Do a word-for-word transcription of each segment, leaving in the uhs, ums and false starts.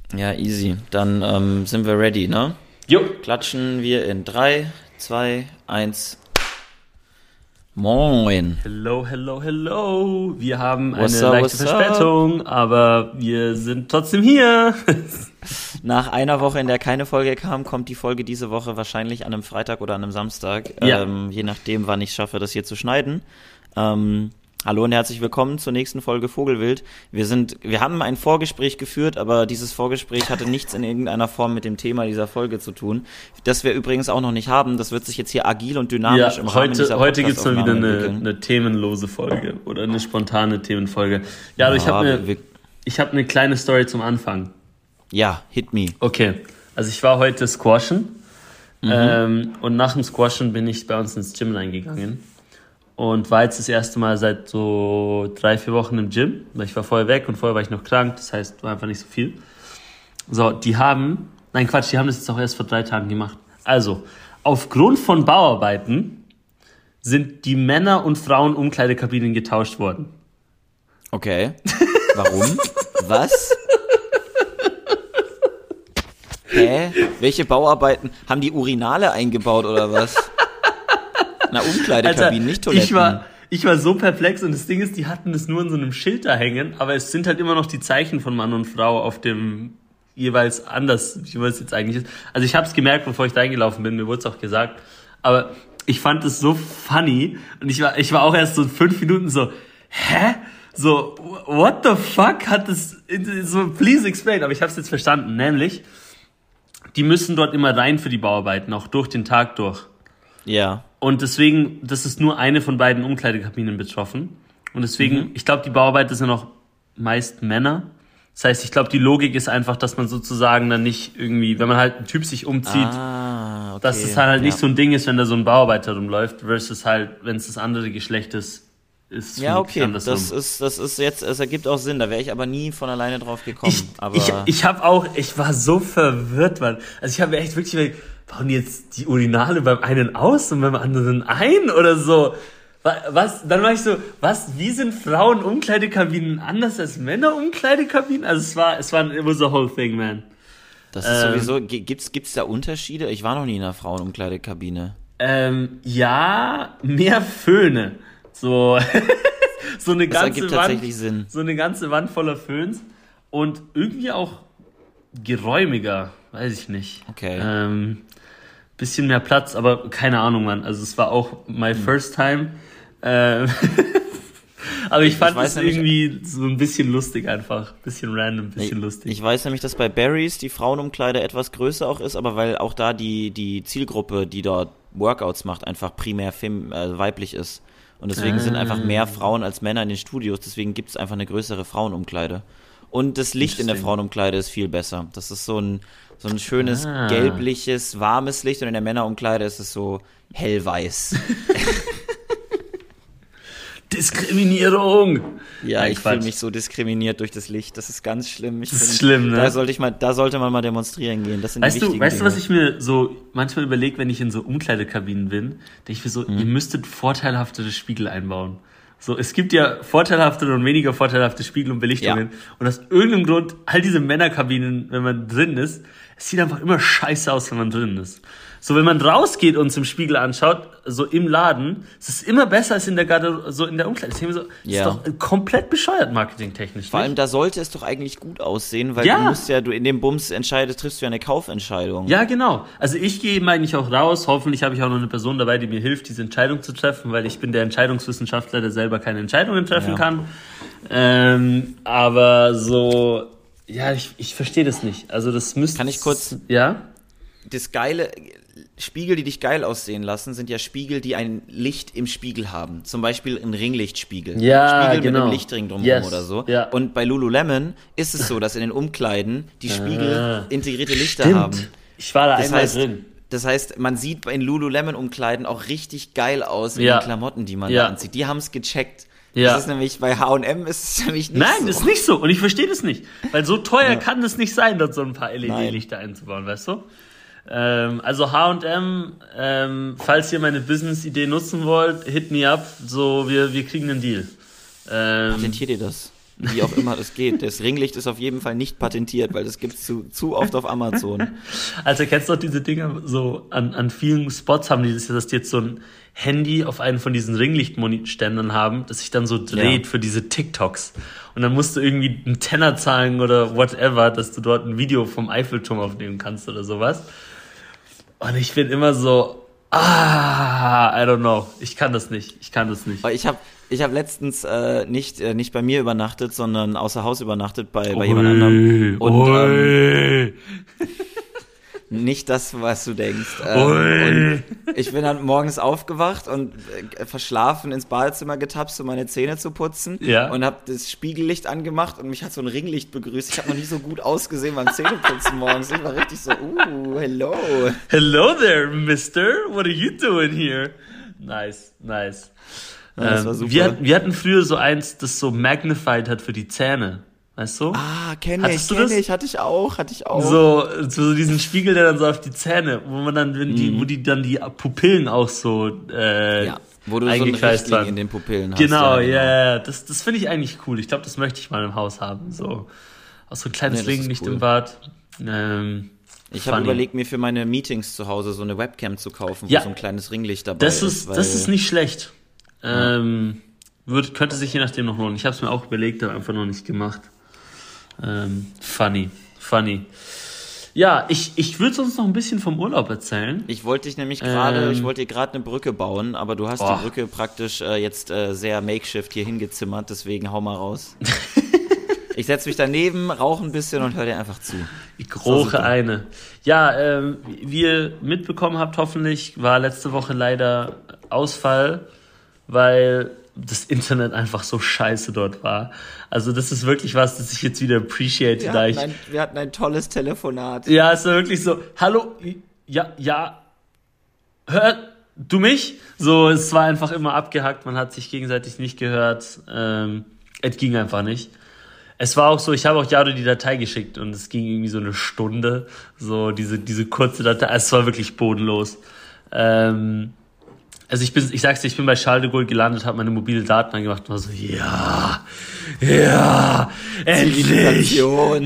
Ja, easy. Dann ähm, sind wir ready, ne? Jo. Klatschen wir in drei, zwei, eins. Moin. Hello, hello, hello. Wir haben What's eine up, leichte what's Verspätung, aber wir sind trotzdem hier. Nach einer Woche, in der keine Folge kam, kommt die Folge diese Woche wahrscheinlich an einem Freitag oder an einem Samstag. Ja. Ähm, je nachdem, wann ich schaffe, das hier zu schneiden. Ähm, hallo und herzlich willkommen zur nächsten Folge Vogelwild. Wir sind, wir haben ein Vorgespräch geführt, aber dieses Vorgespräch hatte nichts in irgendeiner Form mit dem Thema dieser Folge zu tun. Das wir übrigens auch noch nicht haben. Das wird sich jetzt hier agil und dynamisch Ja, im Rahmen heute, dieser heute gibt's mal wieder Podcast-Aufnahme eine, entwickeln. eine themenlose Folge oder eine spontane Themenfolge. Ja, aber ich Ja, habe eine, wir- ich habe eine kleine Story zum Anfang. Ja, hit me. Okay, also ich war heute squashen ähm, und nach dem Squashen bin ich bei uns ins Gym reingegangen und war jetzt das erste Mal seit so drei, vier Wochen im Gym, weil ich war vorher weg und vorher war ich noch krank, das heißt, war einfach nicht so viel. So, die haben, nein Quatsch, die haben das jetzt auch erst vor drei Tagen gemacht. Also, aufgrund von Bauarbeiten sind die Männer- und Frauen-Umkleidekabinen getauscht worden. Okay. Warum? Was? Hä? Welche Bauarbeiten? Haben die Urinale eingebaut oder was? Na, Umkleidekabinen, nicht Toiletten. Ich war, ich war so perplex und das Ding ist, die hatten das nur in so einem Schild da hängen, aber es sind halt immer noch die Zeichen von Mann und Frau auf dem jeweils anders, wie man es jetzt eigentlich ist. Also ich habe es gemerkt, bevor ich da eingelaufen bin, mir wurde es auch gesagt, aber ich fand es so funny und ich war, ich war auch erst so fünf Minuten so, hä? So, what the fuck hat das, so, please explain, aber ich habe es jetzt verstanden, nämlich, die müssen dort immer rein für die Bauarbeiten, auch durch den Tag durch. Ja. Und deswegen, das ist nur eine von beiden Umkleidekabinen betroffen. Und deswegen, Mhm. ich glaube, die Bauarbeiter sind auch meist Männer. Das heißt, ich glaube, die Logik ist einfach, dass man sozusagen dann nicht irgendwie, wenn man halt ein Typ sich umzieht, Ah, okay. dass es halt nicht ja. so ein Ding ist, wenn da so ein Bauarbeiter rumläuft, versus halt, wenn es das andere Geschlecht ist, ist Ja, okay, andersrum. das ist, das ist jetzt, es ergibt auch Sinn, da wäre ich aber nie von alleine drauf gekommen. Ich, aber ich, ich habe auch, ich war so verwirrt, Mann. Also ich habe mir echt wirklich überlegt, bauen die jetzt die Urinale beim einen aus und beim anderen ein oder so? Wa- Was? Dann war ich so, was? Wie sind Frauen Umkleidekabinen anders als Männer Umkleidekabinen? Also es war, es war, it was a whole thing, man. das ist ähm, sowieso, gi- gibt's, gibt's da Unterschiede? Ich war noch nie in einer Frauenumkleidekabine. Ähm, ja, mehr Föhne. So, so eine Das ganze ergibt Wand, tatsächlich Sinn. so eine ganze Wand voller Föhns und irgendwie auch geräumiger, weiß ich nicht. Okay. Ähm, bisschen mehr Platz, aber keine Ahnung, Mann. Also es war auch my Hm. first time. Ähm, aber ich fand weiß es nämlich- irgendwie so ein bisschen lustig einfach. Bisschen random, bisschen Ich, lustig. ich weiß nämlich, dass bei Barry's die Frauenumkleide etwas größer auch ist, aber weil auch da die, die Zielgruppe, die dort Workouts macht, einfach primär fem, äh, weiblich ist. Und deswegen sind einfach mehr Frauen als Männer in den Studios, deswegen gibt es einfach eine größere Frauenumkleide. Und das Licht in der Interesting. Frauenumkleide ist viel besser. Das ist so ein, so ein schönes, Ah. gelbliches, warmes Licht und in der Männerumkleide ist es so hellweiß. Diskriminierung! Ja, Nein, ich fühle Quatsch. mich so diskriminiert durch das Licht. Das ist ganz schlimm. Ich Das ist find, schlimm, ne? Da sollte ich mal, da sollte man mal demonstrieren gehen. Das sind die Weißt du, wichtigen weißt du, Dinge. was ich mir so manchmal überlege, wenn ich in so Umkleidekabinen bin? Denke ich mir so, Mhm. ihr müsstet vorteilhaftere Spiegel einbauen. So, es gibt ja vorteilhaftere und weniger vorteilhafte Spiegel und Belichtungen. Ja. Und aus irgendeinem Grund, all diese Männerkabinen, wenn man drin ist, es sieht einfach immer scheiße aus, wenn man drin ist. So, wenn man rausgeht und zum Spiegel anschaut, so im Laden, es ist immer besser als in der Garde, so in der Umkleide. Das ist so, das Ja. ist doch komplett bescheuert marketingtechnisch. Vor allem, nicht? da sollte es doch eigentlich gut aussehen, weil Ja. du musst ja, du in dem Bums entscheidest, triffst du ja eine Kaufentscheidung. Ja, genau. Also ich gehe eben eigentlich auch raus. Hoffentlich habe ich auch noch eine Person dabei, die mir hilft, diese Entscheidung zu treffen, weil ich bin der Entscheidungswissenschaftler, der selber keine Entscheidungen treffen Ja. kann. Ähm, aber so, ja, ich, ich verstehe das nicht. Also das müsste... Kann ich kurz- Ja? Das geile, Spiegel, die dich geil aussehen lassen, sind ja Spiegel, die ein Licht im Spiegel haben. Zum Beispiel ein Ringlichtspiegel. Ja, Spiegel mit genau. einem Lichtring drumherum Yes, oder so. ja. Und bei Lululemon ist es so, dass in den Umkleiden die Spiegel Ah. integrierte Lichter Stimmt. haben. Ich war da Das einmal heißt, drin. das heißt, man sieht in Lululemon-Umkleiden auch richtig geil aus in Ja. den Klamotten, die man Ja. da anzieht. Die haben es gecheckt. Ja. Das ist nämlich, bei H und M ist es nämlich nicht Nein, so. ist nicht so. Und ich verstehe das nicht. Weil so teuer Ja. kann das nicht sein, dort so ein paar L E D-Lichter einzubauen, weißt du? Ähm, also H und M, ähm, falls ihr meine Business-Idee nutzen wollt, hit me up. So, wir, wir kriegen einen Deal. Ähm, Patentiert ihr das? wie auch immer das geht. Das Ringlicht ist auf jeden Fall nicht patentiert, weil das gibt's zu, zu oft auf Amazon. Also kennst du doch diese Dinger, so an, an vielen Spots haben die das, dass die jetzt so ein Handy auf einen von diesen Ringlichtständern haben, das sich dann so dreht ja. für diese TikToks. Und dann musst du irgendwie einen Tenner zahlen oder whatever, dass du dort ein Video vom Eiffelturm aufnehmen kannst oder sowas. Und ich bin immer so, ah, I don't know. Ich kann das nicht. Ich kann das nicht. Ich habe ich hab letztens äh, nicht äh, nicht bei mir übernachtet, sondern außer Haus übernachtet bei, bei jemand anderem. Und ähm, nicht das, was du denkst. Ähm, und ich bin dann morgens aufgewacht und äh, verschlafen ins Badezimmer getapst, um meine Zähne zu putzen. Ja. Und habe das Spiegellicht angemacht und mich hat so ein Ringlicht begrüßt. Ich habe noch nie so gut ausgesehen beim Zähneputzen morgens. Ich war richtig so, uh, hello. Hello there, mister. What are you doing here? Nice, nice. Ja, das war super. Wir, wir hatten früher so eins, das so magnified hat für die Zähne. Weißt du? Ah, kenne ich, kenne ich, hatte ich auch, hatte ich auch. So, so diesen Spiegel, der dann so auf die Zähne, wo man dann, wenn die, mm. wo die dann die Pupillen auch so äh, ja, wo du so ein Richtling in den Pupillen hast. Genau, ja, ja, genau. Das, das finde ich eigentlich cool. Ich glaube, das möchte ich mal im Haus haben. So, auch so ein kleines nee, Ringlicht cool. im Bad. Ähm, ich habe überlegt, mir für meine Meetings zu Hause so eine Webcam zu kaufen, wo ja, so ein kleines Ringlicht dabei das ist. ist. Weil, das ist nicht schlecht. Ja. Ähm, wird, könnte sich je nachdem noch lohnen. Ich habe es mir auch überlegt, aber einfach noch nicht gemacht. Ähm, funny, funny. Ja, ich, ich würde uns noch ein bisschen vom Urlaub erzählen. Ich wollte dich nämlich gerade, ähm, ich wollte dir gerade eine Brücke bauen, aber du hast oh. die Brücke praktisch äh, jetzt äh, sehr makeshift hier hingezimmert, deswegen hau mal raus. Ich setze mich daneben, rauche ein bisschen und höre dir einfach zu. Ich roche eine. Ja, ähm, wie ihr mitbekommen habt, hoffentlich war letzte Woche leider Ausfall, weil das Internet einfach so scheiße dort war. Also das ist wirklich was, das ich jetzt wieder appreciate. Wir, da hatten, ich, ein, wir hatten ein tolles Telefonat. Ja, es war wirklich so, hallo, ja, ja, hört du mich? So, es war einfach immer abgehackt, man hat sich gegenseitig nicht gehört. Ähm, es ging einfach nicht. Es war auch so, ich habe auch Jado die Datei geschickt und es ging irgendwie so eine Stunde, so diese diese kurze Datei, es war wirklich bodenlos. Ähm, Also ich bin, ich sag's dir, ich bin bei Charles de Gaulle gelandet, habe meine mobile Daten angemacht und war so, ja, ja, endlich.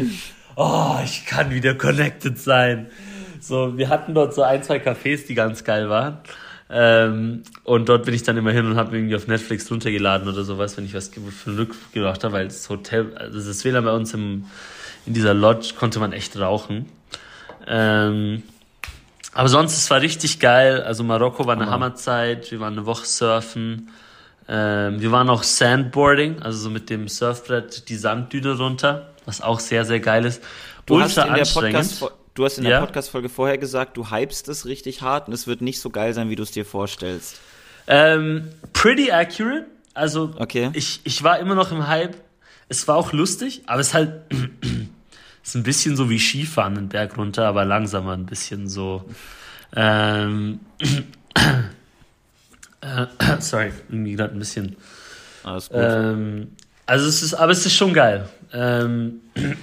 Oh, ich kann wieder connected sein. So, wir hatten dort so ein, zwei Cafés, die ganz geil waren. Ähm, und dort bin ich dann immer hin und habe irgendwie auf Netflix runtergeladen oder sowas, wenn ich was für ein Glück gemacht habe, weil das Hotel, also das W L A N bei uns im, in dieser Lodge konnte man echt rauchen. Ähm, Aber sonst, es war richtig geil. Also Marokko war eine oh. Hammerzeit. Wir waren eine Woche surfen. Ähm, wir waren auch Sandboarding, also so mit dem Surfbrett die Sanddüne runter, was auch sehr, sehr geil ist. Du Ultra hast in der anstrengend. Podcast, du hast in ja? der Podcast-Folge vorher gesagt, du hypest es richtig hart und es wird nicht so geil sein, wie du es dir vorstellst. Ähm, pretty accurate. Also okay. ich, ich war immer noch im Hype. Es war auch lustig, aber es ist halt... ist ein bisschen so wie Skifahren den Berg runter, aber langsamer ein bisschen so. Ähm, äh, sorry, irgendwie gerade ein bisschen. Alles gut. Ähm, also es ist, aber es ist schon geil. Ähm,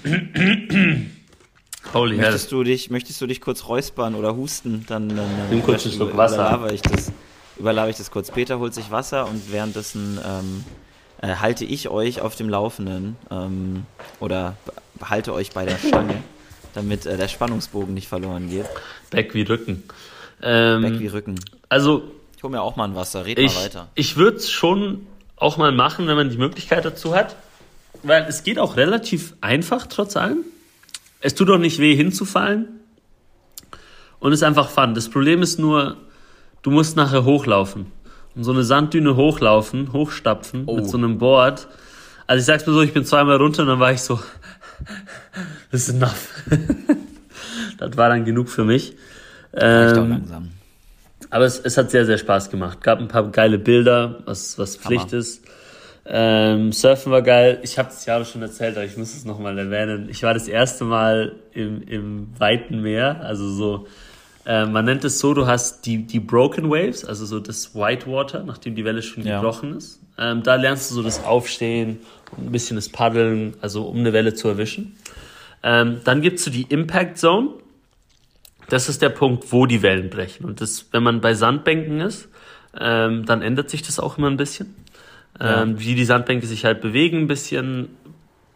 holy hell. Möchtest du dich, möchtest du dich kurz räuspern oder husten? Dann, dann, dann Nimm kurz einen Schluck Wasser. Überlabe ich das, überlabe ich das kurz. Peter holt sich Wasser und währenddessen ähm, äh, halte ich euch auf dem Laufenden ähm, oder halte euch bei der Stange, damit äh, der Spannungsbogen nicht verloren geht. Back wie Rücken. Ähm, Back wie Rücken. Also ich hole mir auch mal ein Wasser, red ich, mal weiter. Ich würde es schon auch mal machen, wenn man die Möglichkeit dazu hat, weil es geht auch relativ einfach trotz allem. Es tut auch nicht weh hinzufallen und ist einfach fun. Das Problem ist nur, du musst nachher hochlaufen und so eine Sanddüne hochlaufen, hochstapfen oh. mit so einem Board. Also ich sag's mir so, ich bin zweimal runter und dann war ich so, das ist enough. Das war dann genug für mich. Ähm, auch langsam. Aber es, es hat sehr, sehr Spaß gemacht. Gab ein paar geile Bilder, was, was Pflicht Hammer. ist. Ähm, Surfen war geil. Ich habe es ja schon erzählt, aber ich muss es nochmal erwähnen. Ich war das erste Mal im, im weiten Meer, also so, äh, man nennt es so, du hast die, die Broken Waves, also so das Whitewater, nachdem die Welle schon ja. gebrochen ist. Ähm, da lernst du so das Aufstehen und ein bisschen das Paddeln, also um eine Welle zu erwischen. Ähm, dann gibt's so die Impact Zone. Das ist der Punkt, wo die Wellen brechen. Und das, wenn man bei Sandbänken ist, ähm, dann ändert sich das auch immer ein bisschen. Ja. Ähm, wie die Sandbänke sich halt bewegen ein bisschen.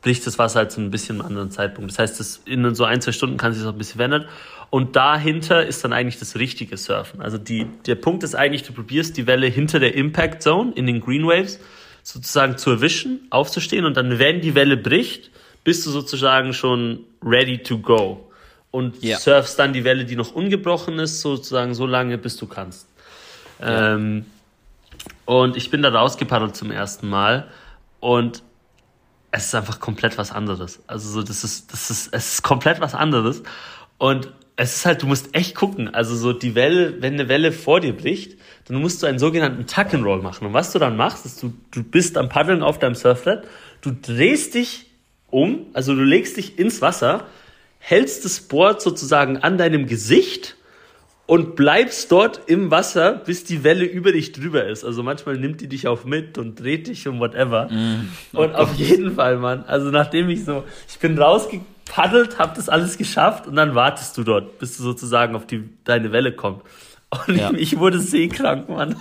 bricht das Wasser halt zu ein bisschen einem anderen Zeitpunkt. Das heißt, das in so ein, zwei Stunden kann sich das auch ein bisschen verändern. Und dahinter ist dann eigentlich das richtige Surfen. Also die, der Punkt ist eigentlich, du probierst die Welle hinter der Impact Zone in den Green Waves sozusagen zu erwischen, aufzustehen und dann, wenn die Welle bricht, bist du sozusagen schon ready to go. Und ja. surfst dann die Welle, die noch ungebrochen ist, sozusagen so lange, bis du kannst. Ja. Ähm, und ich bin da rausgepaddelt zum ersten Mal und es ist einfach komplett was anderes. Also so, das ist, das ist, es ist komplett was anderes. Und es ist halt, du musst echt gucken. Also so die Welle, wenn eine Welle vor dir bricht, dann musst du einen sogenannten Tuck and Roll machen. Und was du dann machst, ist, du, du bist am Paddeln auf deinem Surfbrett, du drehst dich um, also du legst dich ins Wasser, hältst das Board sozusagen an deinem Gesicht und bleibst dort im Wasser, bis die Welle über dich drüber ist. Also manchmal nimmt die dich auch mit und dreht dich und whatever. Mm, oh und auf jeden Fall, Mann, also nachdem ich so, ich bin rausgepaddelt, hab das alles geschafft und dann wartest du dort, bis du sozusagen auf die deine Welle kommt. Und ja. ich, ich wurde seekrank, Mann.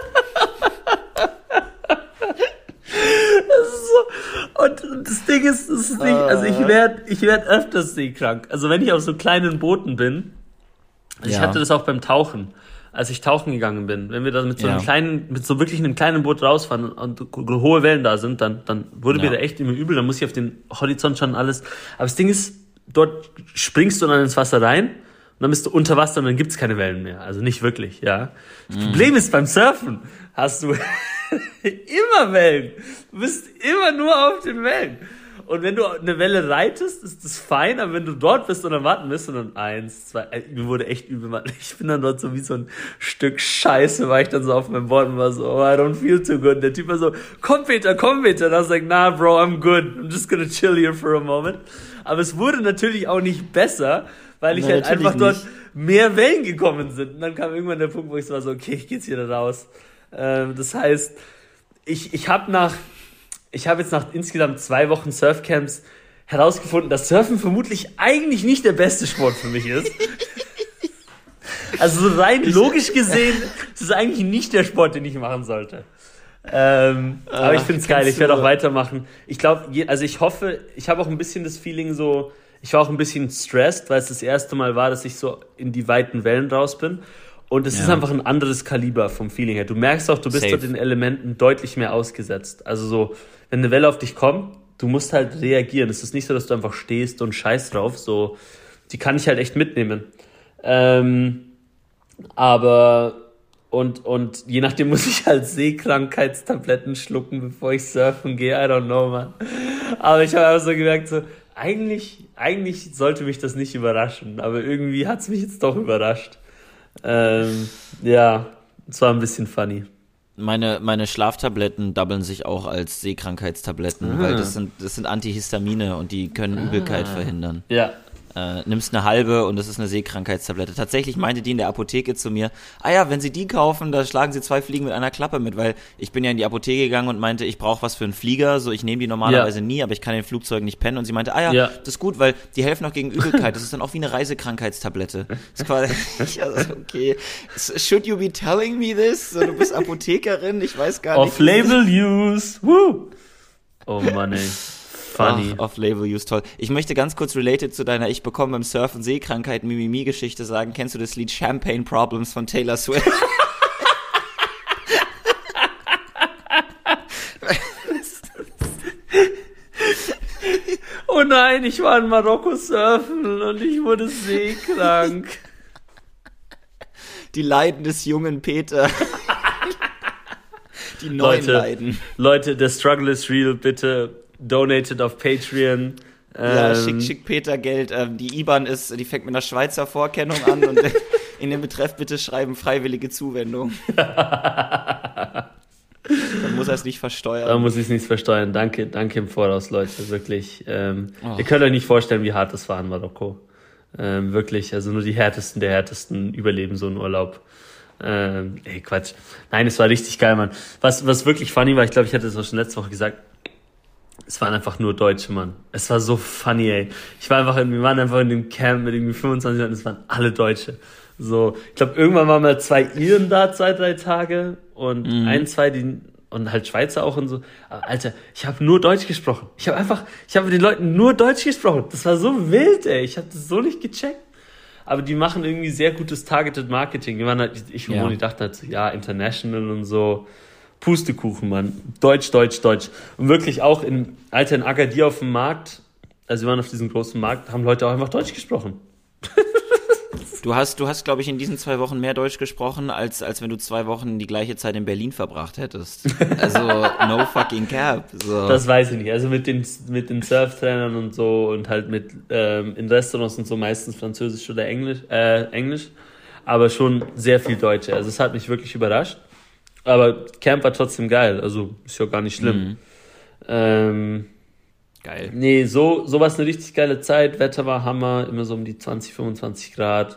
Das ist so. Und das Ding ist, das ist nicht, also ich werde ich werd öfters seekrank. Also wenn ich auf so kleinen Booten bin, also ja. ich hatte das auch beim Tauchen, als ich tauchen gegangen bin. Wenn wir da mit so einem ja. kleinen, mit so wirklich einem kleinen Boot rausfahren und hohe Wellen da sind, dann, dann wurde ja. mir da echt immer übel. Dann muss ich auf den Horizont schon alles. Aber das Ding ist, dort springst du dann ins Wasser rein und dann bist du unter Wasser und dann gibt's keine Wellen mehr. Also nicht wirklich, ja. Das mm. Problem ist, beim Surfen hast du immer Wellen. Du bist immer nur auf den Wellen. Und wenn du eine Welle reitest, ist das fein, aber wenn du dort bist und dann warten bist und dann eins, zwei, mir wurde echt übel, Mann. Ich bin dann dort so wie so ein Stück Scheiße, war ich dann so auf meinem Board und war so, oh, I don't feel too good. Und der Typ war so, komm Peter, komm Peter. Und I was like, nah, bro, I'm good. I'm just gonna chill here for a moment. Aber es wurde natürlich auch nicht besser, weil ich Nein, halt einfach nicht. dort mehr Wellen gekommen sind. Und dann kam irgendwann der Punkt, wo ich so war so, okay, ich geh jetzt wieder raus. Ähm, das heißt, ich, ich habe nach, Ich habe jetzt nach insgesamt zwei Wochen Surfcamps herausgefunden, dass Surfen vermutlich eigentlich nicht der beste Sport für mich ist. Also so rein logisch gesehen, ist es eigentlich nicht der Sport, den ich machen sollte. Ähm, Ach, aber ich finde es geil, ich werde auch weitermachen. Ich glaube, also ich hoffe, ich habe auch ein bisschen das Feeling so, ich war auch ein bisschen stressed, weil es das erste Mal war, dass ich so in die weiten Wellen raus bin. Und es ja. ist einfach ein anderes Kaliber vom Feeling her. Du merkst auch, du bist Safe. dort den Elementen deutlich mehr ausgesetzt. Also so, wenn eine Welle auf dich kommt, du musst halt reagieren. Es ist nicht so, dass du einfach stehst und scheiß drauf. So, die kann ich halt echt mitnehmen. Ähm, aber, und, und je nachdem muss ich halt Seekrankheitstabletten schlucken, bevor ich surfen gehe. I don't know, man. Aber ich habe einfach so gemerkt, so, eigentlich, eigentlich sollte mich das nicht überraschen. Aber irgendwie hat's mich jetzt doch überrascht. Ähm, ja, es war ein bisschen funny. Meine, meine Schlaftabletten doublen sich auch als Seekrankheitstabletten, ah. weil das sind, das sind Antihistamine und die können ah. Übelkeit verhindern. Ja. Äh, nimmst eine halbe und das ist eine Seekrankheitstablette. Tatsächlich meinte die in der Apotheke zu mir, ah ja, wenn Sie die kaufen, da schlagen Sie zwei Fliegen mit einer Klappe mit, weil ich bin ja in die Apotheke gegangen und meinte, ich brauche was für einen Flieger, so ich nehme die normalerweise ja. nie, aber ich kann in den Flugzeugen nicht pennen und sie meinte, ah ja, ja. das ist gut, weil die helfen auch gegen Übelkeit, das ist dann auch wie eine Reisekrankheitstablette. Das ist quasi, also, okay, should you be telling me this? So, du bist Apothekerin, ich weiß gar nicht. Off-Label-Use, woo! Oh Mann, ey. Funny. Ach, Off-Label-Use, toll. Ich möchte ganz kurz related zu deiner Ich bekomme beim Surfen Seekrankheit Mimimi-Geschichte sagen. Kennst du das Lied Champagne Problems von Taylor Swift? Oh nein, ich war in Marokko surfen und ich wurde seekrank. Die Leiden des jungen Peter. Die neuen Leute, Leiden. Leute, der Struggle is real, bitte donated auf Patreon. Ja, ähm, schick, schick Peter Geld. Ähm, die I B A N ist, die fängt mit einer Schweizer Vorkennung an und in den Betreff bitte schreiben freiwillige Zuwendung. Dann muss er es nicht versteuern. Dann muss ich es nicht versteuern. Danke, danke im Voraus, Leute. Wirklich. Ähm, oh. Ihr könnt euch nicht vorstellen, wie hart das war in Marokko. Ähm, wirklich. Also nur die härtesten der härtesten überleben so einen Urlaub. Ähm, ey, Quatsch. Nein, es war richtig geil, Mann. Was, was wirklich funny war, ich glaube, ich hatte das auch schon letzte Woche gesagt, es waren einfach nur Deutsche, Mann. Es war so funny, ey. Ich war einfach, in, wir waren einfach in dem Camp mit irgendwie fünfundzwanzig Leuten, es waren alle Deutsche. So, ich glaube, irgendwann waren mal zwei Iren da, zwei, drei Tage und mm. ein, zwei, die und halt Schweizer auch und so. Aber Alter, ich habe nur Deutsch gesprochen. Ich habe einfach, ich habe mit den Leuten nur Deutsch gesprochen. Das war so wild, ey. Ich habe das so nicht gecheckt. Aber die machen irgendwie sehr gutes Targeted Marketing. Die waren halt, ich und Ja. Moni dachten halt so, ja, international und so. Pustekuchen, Mann. Deutsch, Deutsch, Deutsch. Und wirklich auch in, Alter, in Agadir auf dem Markt, also wir waren auf diesem großen Markt, haben Leute auch einfach Deutsch gesprochen. Du hast, du hast, glaube ich, in diesen zwei Wochen mehr Deutsch gesprochen, als, als wenn du zwei Wochen die gleiche Zeit in Berlin verbracht hättest. Also, no fucking cap. So. Das weiß ich nicht. Also mit den, mit den Surftrainern und so und halt mit, ähm, in Restaurants und so meistens Französisch oder Englisch, äh, Englisch. Aber schon sehr viel Deutsch. Also es hat mich wirklich überrascht. Aber Camp war trotzdem geil. Also ist ja gar nicht schlimm. Mhm. Ähm, Geil. Nee, so, so war es eine richtig geile Zeit. Wetter war Hammer, immer so um die zwanzig, fünfundzwanzig Grad.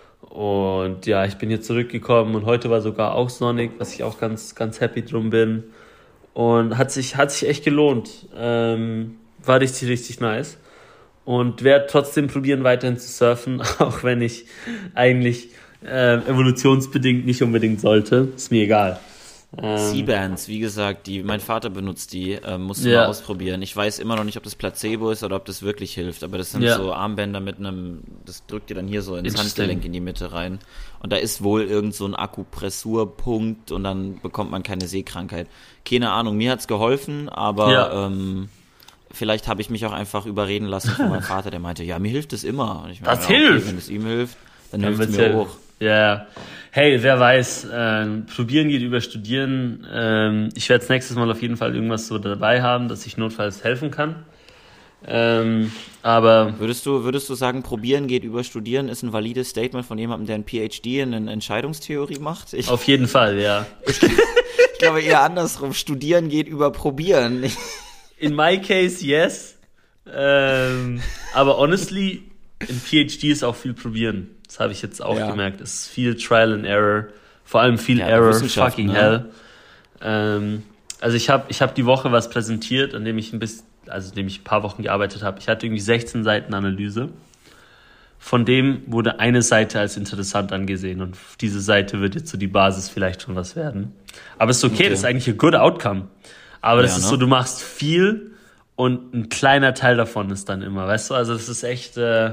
Und ja, ich bin hier zurückgekommen und heute war sogar auch sonnig, was ich auch ganz, ganz happy drum bin. Und hat sich, hat sich echt gelohnt. Ähm, war richtig, richtig nice. Und werde trotzdem probieren, weiterhin zu surfen, auch wenn ich eigentlich äh, evolutionsbedingt nicht unbedingt sollte. Ist mir egal. Ähm, C-Bands, wie gesagt, die, mein Vater benutzt die, äh, musst du Ja. mal ausprobieren. Ich weiß immer noch nicht, ob das Placebo ist oder ob das wirklich hilft, aber das sind Ja. so Armbänder mit einem, das drückt dir dann hier so ins Interesting. Handgelenk in die Mitte rein. Und da ist wohl irgend so ein Akupressurpunkt und dann bekommt man keine Sehkrankheit. Keine Ahnung, mir hat's geholfen, aber Ja. ähm, vielleicht habe ich mich auch einfach überreden lassen von meinem Vater, der meinte, ja, mir hilft es immer. Und ich Das ja, hilft. Wenn es ihm hilft, dann, Dann hilft es wird's mir ja- auch. Ja, hey, wer weiß, ähm, probieren geht über studieren. Ähm, ich werde nächstes Mal auf jeden Fall irgendwas so dabei haben, dass ich notfalls helfen kann. Ähm, aber Würdest du, würdest du sagen, probieren geht über studieren ist ein valides Statement von jemandem, der ein P H D in Entscheidungstheorie macht? Ich, auf jeden Fall, ja. ich glaube eher andersrum. Studieren geht über probieren. In my case, yes. Ähm, aber honestly, in P H D ist auch viel probieren. Das habe ich jetzt auch Ja. gemerkt. Es ist viel Trial and Error. Vor allem viel Ja, Error. Wissenschaft, Fucking ne? hell. Ähm, also ich habe ich hab die Woche was präsentiert, an dem ich ein bisschen, also an dem ich ein paar Wochen gearbeitet habe. Ich hatte irgendwie sechzehn Seiten Analyse. Von dem wurde eine Seite als interessant angesehen und diese Seite wird jetzt so die Basis vielleicht schon was werden. Aber es ist okay, Okay. das ist eigentlich ein good outcome. Aber das Ja, ist ne? so, du machst viel und ein kleiner Teil davon ist dann immer, weißt du? Also das ist echt, äh,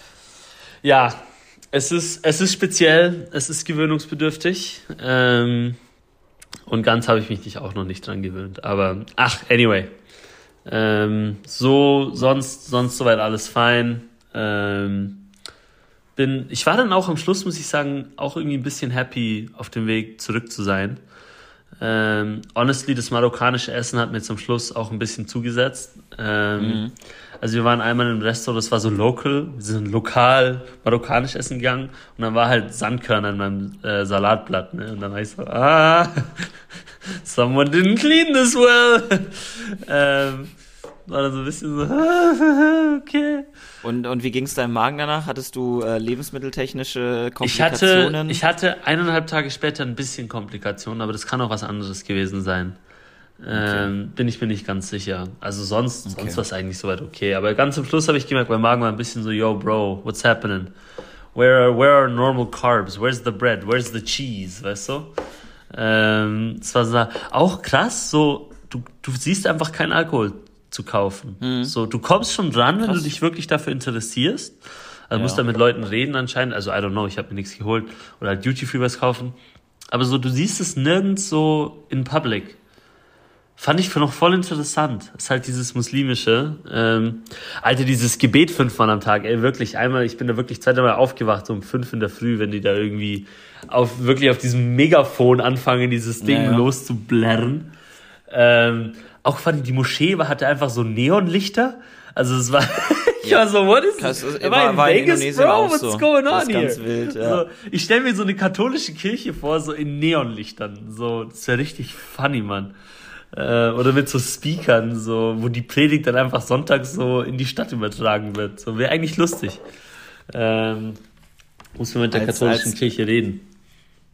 ja, es ist, es ist speziell, es ist gewöhnungsbedürftig. Ähm, und ganz habe ich mich nicht auch noch nicht dran gewöhnt. Aber ach, anyway. Ähm, so, sonst, sonst soweit alles fein. Ähm, bin, ich war dann auch am Schluss, muss ich sagen, auch irgendwie ein bisschen happy, auf dem Weg zurück zu sein. Ähm, honestly, das marokkanische Essen hat mir zum Schluss auch ein bisschen zugesetzt. Ähm, Mhm. Also wir waren einmal im Restaurant, das war so local, wir sind lokal marokkanisch essen gegangen und dann war halt Sandkörner in meinem äh, Salatblatt, ne? Und dann war ich so, ah, someone didn't clean this well. ähm, war dann so ein bisschen so, ah, okay. Und, und wie ging es deinem Magen danach? Hattest du äh, lebensmitteltechnische Ich hatte, Komplikationen? ich hatte eineinhalb Tage später ein bisschen Komplikationen, aber das kann auch was anderes gewesen sein. Ähm, bin ich mir nicht ganz sicher. Also sonst, Okay. sonst war es eigentlich soweit okay. Aber ganz am Schluss habe ich gemerkt, mein Magen war ein bisschen so, yo, bro, what's happening? Where are, where are normal carbs? Where's the bread? Where's the cheese? Weißt du? Ähm, es war so, auch krass, so, du, du siehst einfach keinen Alkohol zu kaufen. Mhm. So, du kommst schon dran, wenn Krass. du dich wirklich dafür interessierst. Also Ja. musst da mit Leuten reden anscheinend. Also, I don't know, ich habe mir nichts geholt. Oder halt Duty-Free was kaufen. Aber so, du siehst es nirgends so in public. Fand ich noch voll interessant. Ist halt dieses muslimische. Ähm, Alter, dieses Gebet fünfmal am Tag. Ey, wirklich, einmal, ich bin da wirklich zweimal aufgewacht, so um fünf in der Früh, wenn die da irgendwie auf, wirklich auf diesem Megafon anfangen, dieses Ding Ja, ja. loszublerren. Ähm, auch fand ich, die Moschee war, hatte einfach so Neonlichter. Also es war, ich war so, what is Das this? ist- Am I war- in war in Vegas, Indonesien bro? auch What's so. going on Das ist here? ganz wild, ja. So, ich stelle mir so eine katholische Kirche vor, so in Neonlichtern. So, das wäre richtig funny, Mann. Äh, oder mit so Speakern, so, wo die Predigt dann einfach sonntags so in die Stadt übertragen wird. So, wäre eigentlich lustig. Ähm, muss man mit der Als- katholischen als- Kirche reden.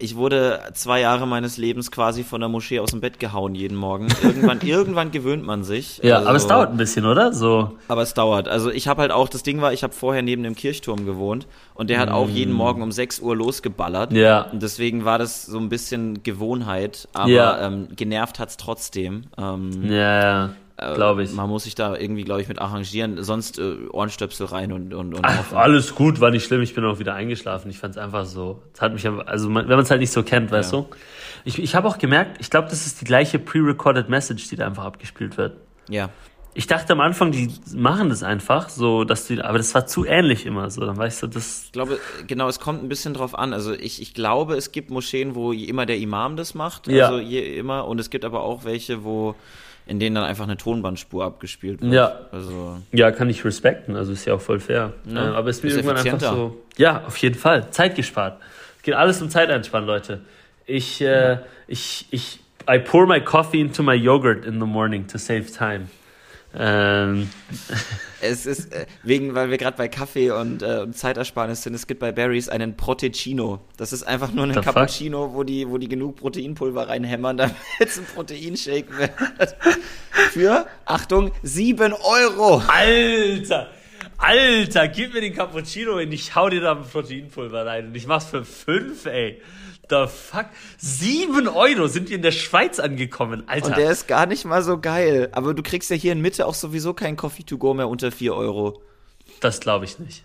Ich wurde zwei Jahre meines Lebens quasi von der Moschee aus dem Bett gehauen jeden Morgen. Irgendwann, irgendwann gewöhnt man sich. Ja, also, aber es dauert ein bisschen, oder? So. Aber es dauert. Also ich habe halt auch, das Ding war, ich habe vorher neben dem Kirchturm gewohnt und der hat mm. auch jeden Morgen um sechs Uhr losgeballert. Ja. Und deswegen war das so ein bisschen Gewohnheit, aber ja. ähm, genervt hat's trotzdem. Ähm, ja, ja. Glaube ich. Man muss sich da irgendwie, glaube ich, mit arrangieren. Sonst äh, Ohrenstöpsel rein und und, und Ach, alles gut, war nicht schlimm. Ich bin auch wieder eingeschlafen. Ich fand es einfach so. Es hat mich, also man, wenn man es halt nicht so kennt, ja. weißt du. Ich, ich habe auch gemerkt, ich glaube, das ist die gleiche pre-recorded Message, die da einfach abgespielt wird. Ja. Ich dachte am Anfang, die machen das einfach, so, dass die, aber das war zu ähnlich immer, so. Dann weißt du, das. Ich glaube, genau, es kommt ein bisschen drauf an. Also ich, ich glaube, es gibt Moscheen, wo immer der Imam das macht. Ja. Also je, immer. Und es gibt aber auch welche, wo in denen dann einfach eine Tonbandspur abgespielt wird. Ja. Also ja, kann ich respekten, also ist ja auch voll fair. Ja. Äh, aber es ist mir Ist irgendwann einfach so. Ja, auf jeden Fall. Zeit gespart. Es geht alles um Zeit einspannen, Leute. Ich, äh, ich, ich, I pour my coffee into my yogurt in the morning to save time. Ähm. Es ist, äh, wegen, weil wir gerade bei Kaffee und, äh, und Zeitersparnis sind, es gibt bei Barry's einen Protecino. Das ist einfach nur ein The Cappuccino, wo die, wo die genug Proteinpulver reinhämmern, damit es ein Proteinshake wird. Für, Achtung, sieben Euro. Alter! Alter, gib mir den Cappuccino und ich hau dir da ein Proteinpulver rein und ich mach's für fünf, ey. The fuck? Sieben Euro sind wir in der Schweiz angekommen, Alter. Und der ist gar nicht mal so geil. Aber du kriegst ja hier in Mitte auch sowieso kein Coffee to go mehr unter vier Euro. Das glaube ich nicht.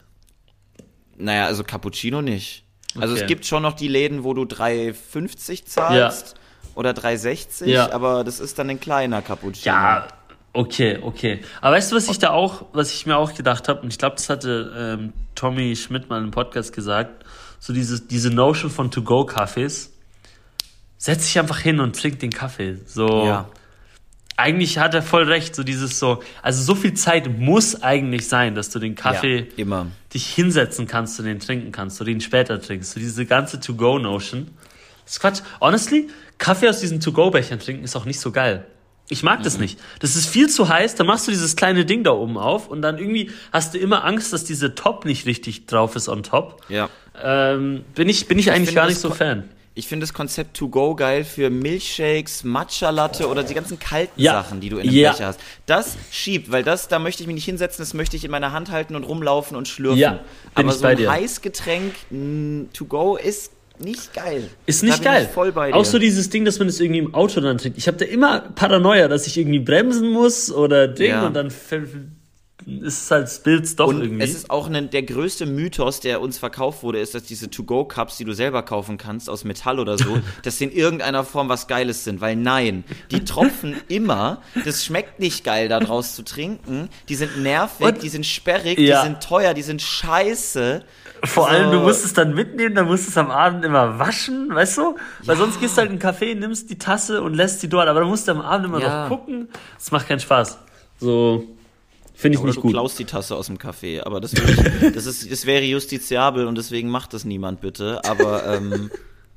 Naja, also Cappuccino nicht. Also Okay. es gibt schon noch die Läden, wo du drei fünfzig zahlst oder drei sechzig, Ja. aber das ist dann ein kleiner Cappuccino. Ja, okay, okay. Aber weißt du, was ich da auch, was ich mir auch gedacht habe, und ich glaube, das hatte ähm, Tommy Schmidt mal im Podcast gesagt, so dieses, diese Notion von To-Go-Kaffees, setz dich einfach hin und trink den Kaffee. So, Ja. eigentlich hat er voll recht, so dieses so, also so viel Zeit muss eigentlich sein, dass du den Kaffee Ja, immer. dich hinsetzen kannst und den trinken kannst, oder den später trinkst. So diese ganze To-Go-Notion. Das ist Quatsch. Honestly, Kaffee aus diesen To-Go-Bechern trinken ist auch nicht so geil. Ich mag das nicht. Das ist viel zu heiß, dann machst du dieses kleine Ding da oben auf und dann irgendwie hast du immer Angst, dass diese Top nicht richtig drauf ist on top. Ja. Ähm, bin ich, bin ich eigentlich finde gar nicht das so ko- Fan. Ich finde das Konzept To Go geil für Milchshakes, Matcha-Latte oder die ganzen kalten Ja. Sachen, die du in einem Ja. Becher hast. Das schiebt, weil das, da möchte ich mich nicht hinsetzen, das möchte ich in meiner Hand halten und rumlaufen und schlürfen. Ja, bin Aber ich so bei ein dir. Heißgetränk mh, To Go ist nicht geil. Ist Da nicht bin geil. Ich voll bei dir. Auch so dieses Ding, dass man es irgendwie im Auto dann trinkt. Ich habe da immer Paranoia, dass ich irgendwie bremsen muss oder Ding Ja. und dann f- ist es halt Spills doch Und irgendwie. es ist auch ein, der größte Mythos, der uns verkauft wurde, ist, dass diese To-Go-Cups, die du selber kaufen kannst, aus Metall oder so, dass die in irgendeiner Form was Geiles sind. Weil nein, die tropfen immer. Das schmeckt nicht geil, da draus zu trinken. Die sind nervig, Und- die sind sperrig, Ja. die sind teuer, die sind scheiße. Vor Also- allem, du musst es dann mitnehmen, dann musst du es am Abend immer waschen, weißt du? Weil sonst gehst du halt in einen Café, nimmst die Tasse und lässt sie dort, aber dann musst du am Abend immer Ja. noch gucken. Das macht keinen Spaß. So, finde ich Oder nicht du gut. klaust die Tasse aus dem Café. Aber das, würde ich, das, ist, das wäre justiziabel und deswegen macht das niemand bitte. Aber ähm,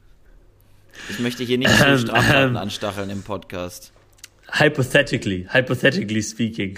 ich möchte hier nicht zu Ähm, Straftaten ähm. anstacheln im Podcast. Hypothetically, hypothetically speaking.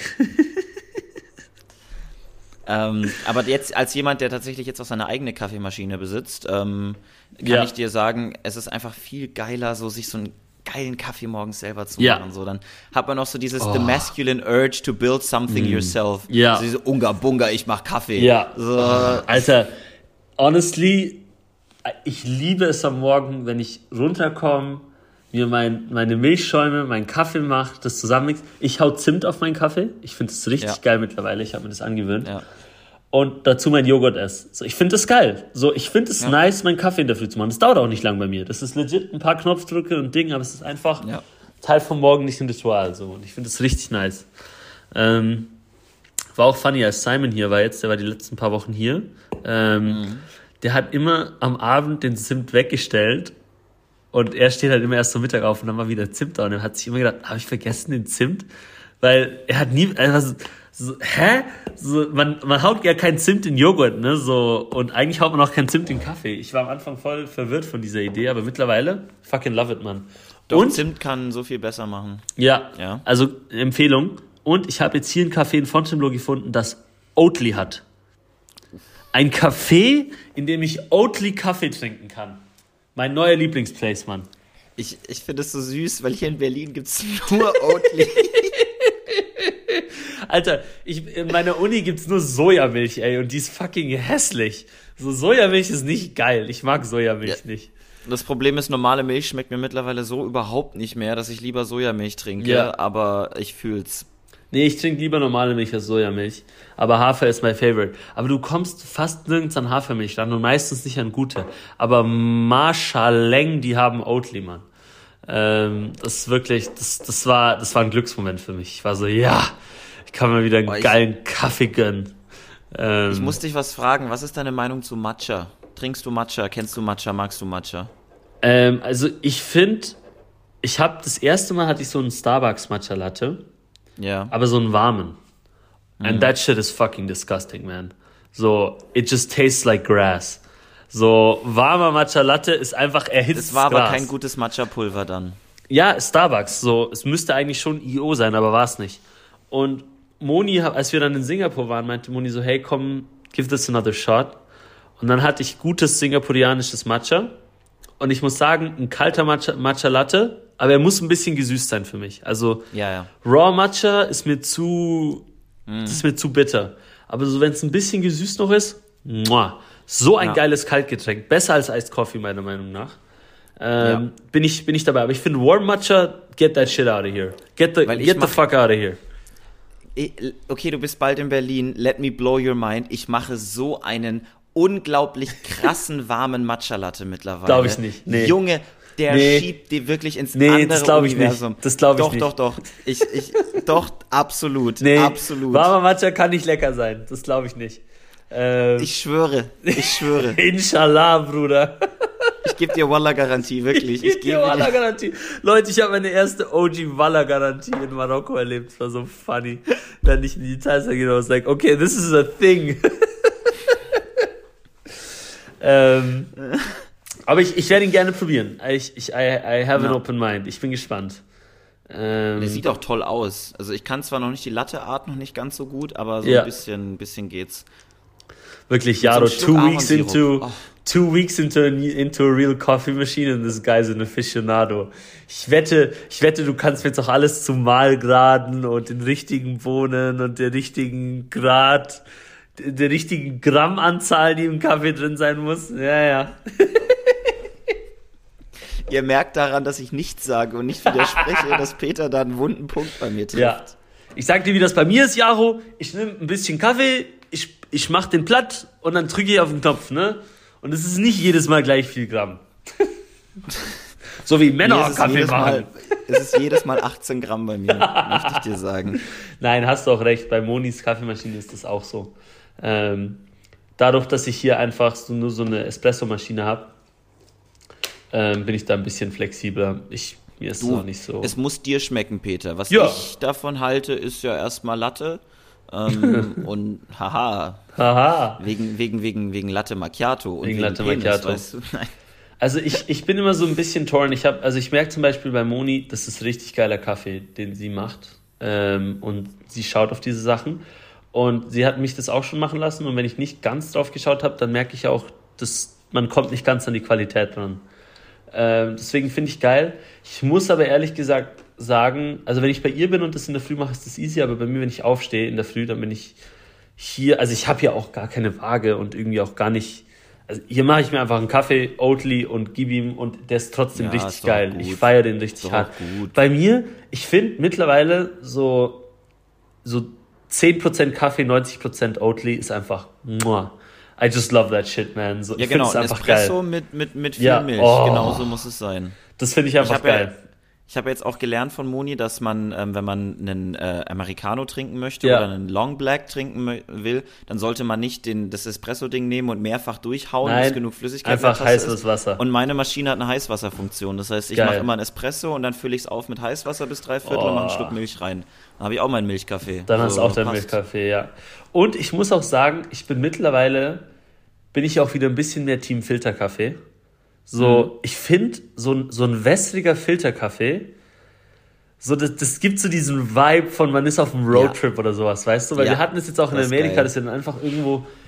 Ähm, aber jetzt als jemand, der tatsächlich jetzt auch seine eigene Kaffeemaschine besitzt, ähm, kann Ja. ich dir sagen, es ist einfach viel geiler, so sich so einen geilen Kaffee morgens selber zu Ja. machen. So, dann hat man auch so dieses Oh. the masculine urge to build something yourself. Ja. So diese Unga Bunga, ich mach Kaffee. Ja. So, Alter, honestly, ich liebe es am Morgen, wenn ich runterkomme, mir mein, meine Milchschäume, meinen Kaffee mache, das zusammenmix. Ich hau Zimt auf meinen Kaffee. Ich finde es richtig Ja. geil mittlerweile. Ich habe mir das angewöhnt. ja. Und dazu mein Joghurt esse. So, ich finde das geil. So, ich finde es Ja. nice, meinen Kaffee in der Früh zu machen. Das dauert auch nicht lang bei mir. Das ist legit ein paar Knopfdrücke und Ding, aber es ist einfach Ja. Teil vom morgendlichen Ritual. So. Und ich finde es richtig nice. Ähm, war auch funny, als Simon hier war jetzt, der war die letzten paar Wochen hier. Ähm, Mhm. Der hat immer am Abend den Zimt weggestellt und er steht halt immer erst zum Mittag auf und dann war wieder Zimt da und er hat sich immer gedacht, habe ich vergessen den Zimt? Weil er hat nie, also, so, hä? So, man, man haut ja kein Zimt in Joghurt, ne? So, und eigentlich haut man auch kein Zimt in Kaffee. Ich war am Anfang voll verwirrt von dieser Idee, aber mittlerweile, fucking love it, man. Doch, Und, Zimt kann so viel besser machen. ja, Ja. also Empfehlung. Und ich habe jetzt hier ein Café in Fontainebleau gefunden, das Oatly hat. Ein Café, in dem ich Oatly Kaffee trinken kann. Mein neuer Lieblingsplace, Mann. Ich, ich finde es so süß, weil hier in Berlin gibt's nur Oatly. Alter, ich, in meiner Uni gibt's nur Sojamilch, ey, und die ist fucking hässlich. So, Sojamilch ist nicht geil. Ich mag Sojamilch ja. nicht. Das Problem ist, normale Milch schmeckt mir mittlerweile so überhaupt nicht mehr, dass ich lieber Sojamilch trinke, ja. aber ich fühl's. Nee, ich trinke lieber normale Milch als Sojamilch. Aber Hafer ist mein Favorite. Aber du kommst fast nirgends an Hafermilch ran und meistens nicht an gute. Aber Marschaleng, die haben Oatly, Mann. Ähm, das ist wirklich, das, das war, das war ein Glücksmoment für mich. Ich war so, ja, ich kann mir wieder einen Boah, geilen ich, Kaffee gönnen. Ähm, ich muss dich was fragen. Was ist deine Meinung zu Matcha? Trinkst du Matcha? Kennst du Matcha? Magst du Matcha? Ähm, also ich finde, ich habe das erste Mal hatte ich so einen Starbucks Matcha Latte. Ja. Aber so einen warmen. And mm. that shit is fucking disgusting, man. So, it just tastes like grass. So, warmer Matcha Latte ist einfach erhitztes Es war aber Gras. kein gutes Matcha-Pulver dann. Ja, Starbucks. So, es müsste eigentlich schon I O sein, aber war es nicht. Und Moni, als wir dann in Singapur waren, meinte Moni so, hey, komm, give this another shot. Und dann hatte ich gutes singapurianisches Matcha. Und ich muss sagen, ein kalter Matcha, Matcha Latte, aber er muss ein bisschen gesüßt sein für mich. Also ja, ja. Raw Matcha ist mir zu, mm. das ist mir zu bitter. Aber so wenn es ein bisschen gesüßt noch ist, muah, so ein ja. geiles Kaltgetränk, besser als Iced Coffee meiner Meinung nach. Ähm, ja. bin ich bin ich dabei. Aber ich finde Warm Matcha, get that shit out of here. Get the get mach, the fuck out of here. Okay, du bist bald in Berlin. Let me blow your mind. Ich mache so einen unglaublich krassen warmen Matcha Latte mittlerweile. Glaube ich nicht. Nee. Junge, der nee. schiebt die wirklich ins nee, andere das glaub ich Universum. Nicht. Das glaube ich doch, nicht. Doch, doch, doch. Ich, ich, doch, absolut. Nee, absolut. Warmer Matcha kann nicht lecker sein. Das glaube ich nicht. Ähm, ich schwöre, ich schwöre. Inshallah, Bruder. Ich gebe dir Wallah-Garantie, wirklich. Ich gebe dir Wallah-Garantie. Leute, ich habe meine erste O G Wallah-Garantie in Marokko erlebt. Das war so funny. Dann nicht in die Details gehen, aber like, okay, this is a thing. ähm, aber ich, ich werde ihn gerne probieren. Ich, ich, I, I have an ja. open mind. Ich bin gespannt. Ähm, Der sieht auch toll aus. Also ich kann zwar noch nicht die Latte-Art noch nicht ganz so gut, aber so ja. ein bisschen, ein bisschen geht's. Wirklich, Jaro, so two weeks into oh. two weeks into a, into a real coffee machine and this guy's an aficionado. Ich wette, ich wette, du kannst mir jetzt auch alles zum Mahlgraden und den richtigen Bohnen und der richtigen Grad, der richtigen Grammanzahl, die im Kaffee drin sein muss. Ja, ja. Ihr merkt daran, dass ich nichts sage und nicht widerspreche, dass Peter da einen wunden Punkt bei mir trifft. Ja. Ich sag dir, wie das bei mir ist, Jaro. Ich nehme ein bisschen Kaffee, ich, ich mach den platt und dann drücke ich auf den Knopf, ne? Und es ist nicht jedes Mal gleich viel Gramm. So wie Männer nee, Kaffee machen. Mal, es ist jedes Mal achtzehn Gramm bei mir, möchte ich dir sagen. Nein, hast du auch recht. Bei Monis Kaffeemaschine ist das auch so. Ähm, dadurch, dass ich hier einfach so, nur so eine Espressomaschine habe, ähm, bin ich da ein bisschen flexibler. Ich, mir ist es auch nicht so. Es muss dir schmecken, Peter. Was ja. ich davon halte, ist ja erstmal Latte. ähm, und haha. Haha. Wegen, wegen, wegen, wegen Latte Macchiato. Und wegen, wegen Latte Penis, Macchiato. Weißt du? Nein. Also ich, ich bin immer so ein bisschen torn. Ich habe, also ich merke zum Beispiel bei Moni, das ist richtig geiler Kaffee, den sie macht. Ähm, und sie schaut auf diese Sachen. Und sie hat mich das auch schon machen lassen. Und wenn ich nicht ganz drauf geschaut habe, dann merke ich auch, dass man kommt nicht ganz an die Qualität dran. Ähm, deswegen finde ich geil. Ich muss aber ehrlich gesagt sagen, also wenn ich bei ihr bin und das in der Früh mache, ist das easy. Aber bei mir, wenn ich aufstehe in der Früh, dann bin ich hier, also ich habe hier auch gar keine Waage und irgendwie auch gar nicht, also hier mache ich mir einfach einen Kaffee, Oatly und gib ihm und der ist trotzdem ja, richtig ist geil. Ich feiere den richtig hart. Gut. Bei mir, ich finde mittlerweile so, so zehn Prozent Kaffee, neunzig Prozent Oatly ist einfach, muah. I just love that shit, man. So, ja, ich genau, es einfach Espresso geil. mit, mit, mit viel ja. Milch, oh. genau so muss es sein. Das finde ich einfach ich geil. Ja, ich habe jetzt auch gelernt von Moni, dass man, ähm, wenn man einen äh, Americano trinken möchte ja. oder einen Long Black trinken mö- will, dann sollte man nicht den, das Espresso-Ding nehmen und mehrfach durchhauen, Nein, bis genug Flüssigkeit einfach heißes ist. Wasser. Und meine Maschine hat eine Heißwasserfunktion. Das heißt, ich mache immer einen Espresso und dann fülle ich es auf mit Heißwasser bis drei Viertel oh. und mache einen Schluck Milch rein. Dann habe ich auch meinen Milchkaffee. Dann so, hast du auch deinen Milchkaffee, ja. Und ich muss auch sagen, ich bin mittlerweile, bin ich auch wieder ein bisschen mehr Team Filterkaffee. So, mhm. ich finde, so, so ein wässriger Filterkaffee, so, das, das gibt so diesen Vibe von, man ist auf einem Roadtrip ja. oder sowas, weißt du? Weil ja, wir hatten es jetzt auch in Amerika, dass wir dann einfach irgendwo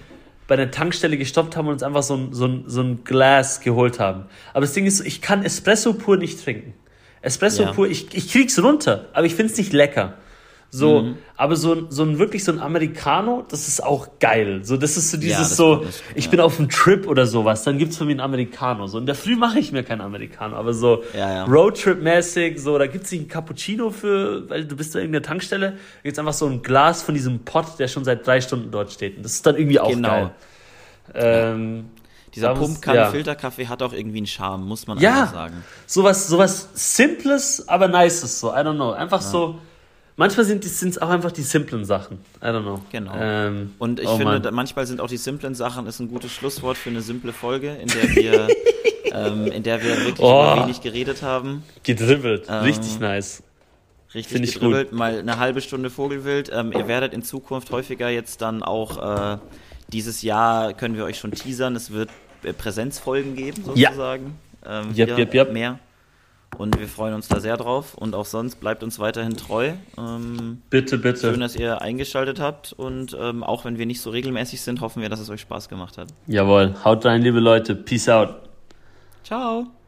bei der Tankstelle gestoppt haben und uns einfach so ein, so ein, so ein Glas geholt haben. Aber das Ding ist, ich kann Espresso pur nicht trinken. Espresso Ja. pur, ich, ich krieg's runter, aber ich find's nicht lecker. So, Mhm. aber so ein, so ein wirklich so ein Americano, das ist auch geil. So, das ist so dieses Ja, das so, ist gut, ich ja. bin auf einem Trip oder sowas, dann gibt's für mich einen Americano. So, in der Früh mache ich mir keinen Americano, aber so Ja, ja. Roadtrip-mäßig, so, da gibt's nicht einen Cappuccino für, weil du bist da in irgendeiner Tankstelle, da gibt's einfach so ein Glas von diesem Pot, der schon seit drei Stunden dort steht. Und das ist dann irgendwie auch Genau. geil. Ähm, Dieser da muss- Pumpkannen-Filterkaffee hat auch irgendwie einen Charme, muss man Ja. einfach sagen. sowas, sowas Simples, aber Nices, so, I don't know. Einfach so, manchmal sind es auch einfach die simplen Sachen. I don't know. Genau. Ähm, Und ich oh finde, Mann. da- manchmal sind auch die simplen Sachen ist ein gutes Schlusswort für eine simple Folge, in der wir, ähm, in der wir wirklich Oh. über wenig geredet haben. Gedribbelt, Ähm, richtig nice. Richtig Finde ich gedribbelt, mal eine halbe Stunde Vogelwild. Ähm, ihr werdet in Zukunft häufiger jetzt dann auch äh, dieses Jahr, können wir euch schon teasern, es wird äh, Präsenzfolgen geben, Ja. sozusagen. Ähm, Jep, wieder jep, jep. Mehr. Und wir freuen uns da sehr drauf. Und auch sonst bleibt uns weiterhin treu. Ähm, Bitte, bitte. schön, dass ihr eingeschaltet habt. Und ähm, auch wenn wir nicht so regelmäßig sind, hoffen wir, dass es euch Spaß gemacht hat. Jawohl. Haut rein, liebe Leute. Peace out. Ciao!